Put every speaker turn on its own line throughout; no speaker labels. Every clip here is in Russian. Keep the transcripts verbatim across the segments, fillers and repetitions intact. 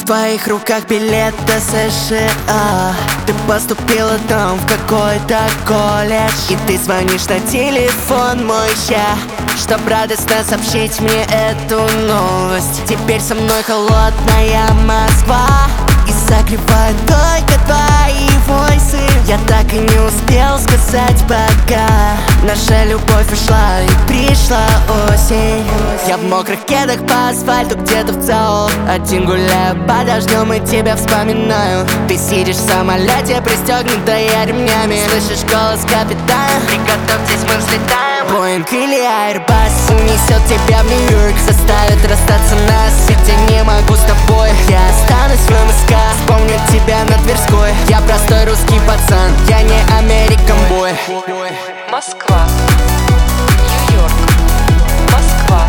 твоих руках билет до США. Ты поступила там в какой-то колледж, и ты звонишь на телефон мой ща, чтоб радостно сообщить мне эту новость. Теперь со мной холодная Москва, и согревает только твои войсы. Я так и не успел сказать пока. Наша любовь ушла, и пришла осень. Я в мокрых кедах по асфальту где-то в ЦАО один гуляю под дождем и тебя вспоминаю. Ты сидишь в самолете, пристегнутая ремнями. Слышишь голос капитана: приготовьтесь, мы взлетаем. Боинг или Airbus унесет тебя в Нью-Йорк, заставит расстаться нас, ведь я не могу с тобой. Я останусь в МСК, вспомню тебя на Тверской. Я простой русский пацан, я не American boy.
Москва, Нью-Йорк, Москва,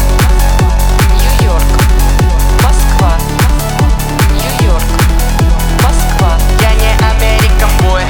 Нью-Йорк, Москва, Нью-Йорк, Москва.
Я не American boy.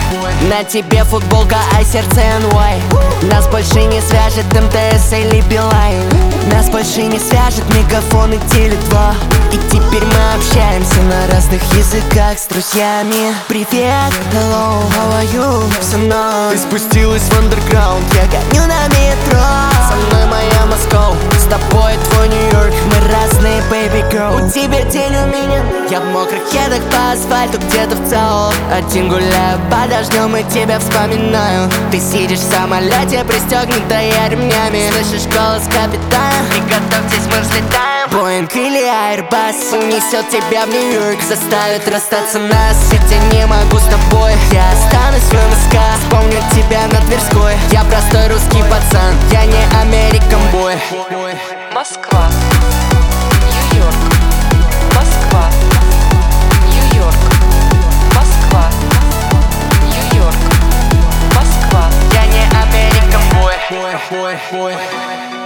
На тебе футболка, а сердце эн уай. Нас больше не свяжет эм тэ эс или Билайн. Нас больше не свяжет Мегафон и Теле два. И теперь мы общаемся на разных языках с друзьями. Привет, hello, how are you? Все ночь. Ты спустилась в андерграунд, я гоню на метро. Со мной моя Москва, с тобой твой Нью-Йорк. Мы разные, baby girl. У тебя день, у меня. Я в мокрых кедах по асфальту где-то в ЦАО один гуляю под дождем и тебя вспоминаю. Ты сидишь в самолете, пристегнутая ремнями. Слышишь голос капитана: приготовьтесь, мы взлетаем. Боинг или Airbus унесет тебя в Нью-Йорк, заставит расстаться нас, ведь я не могу с тобой. Я останусь в МСК, вспомню тебя на Тверской. Я простой русский пацан, я не American boy.
Москва, Нью-Йорк, Москва, Нью-Йорк, Москва, Нью-Йорк, Москва.
Я не American boy.